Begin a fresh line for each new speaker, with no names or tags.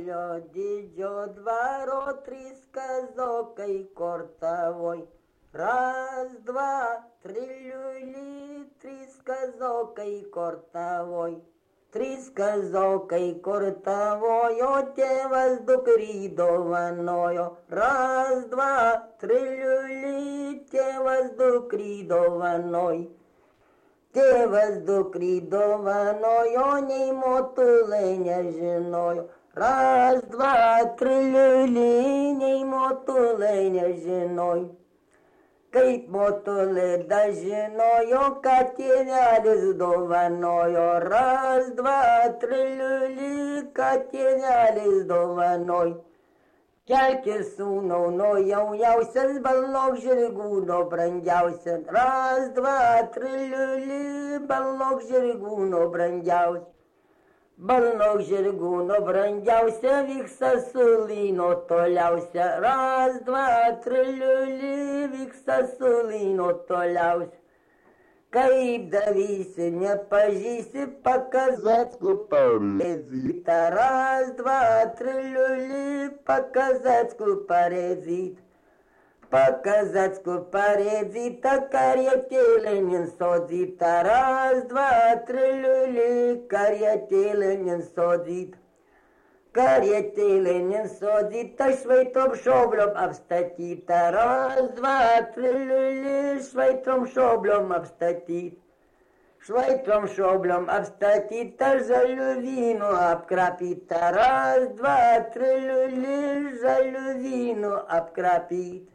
Žalio didžio dvaro trys kazokai kortavoj. Raz, dva, triliuli, trys kazokai kortavoj. Trys kazokai kortavojo, tėvas dukry dovanojo. Raz, dva, triliuli, tėvas dukry dovanoj. Tėvas dukry dovanojo, nei motulai nežinojo. Raz, dva, triliuli, nei motulai nežinojo. Kaip motulai dažinojo, kad tėvelis dovanojo. Raz, dva, triliuli, kad tėvelis dovanojo. Kelkis sūnau, nuo jauniausias, balnok žirgūno brangiausias. Raz, dva, triliuli, balnok žirgūno brangiausias. Balnok žirgūno brangiausia, vyksta sulyno toliausia. Raz, dva, triliuli, vyksta sulyno toliausia. Kaip davysi, nepažįsi, Pakazatskų parezyta. Raz, dva, triliuli, Pakazatskų parezyta. Pakazatskų parezyta, karietėlėnin sodzyta. Raz, dva, triliuli, karietėlėnin sodzyta. Karietėlėnin sodzyta, švaitom šobliom apstatyta. Raz, dva, triliuli, švaitom šobliom apstatyta. Švaitom šobliom apstatyta, žaliu vynu apkrapyta. Raz, dva, triliuli, žaliu vynu apkrapyta.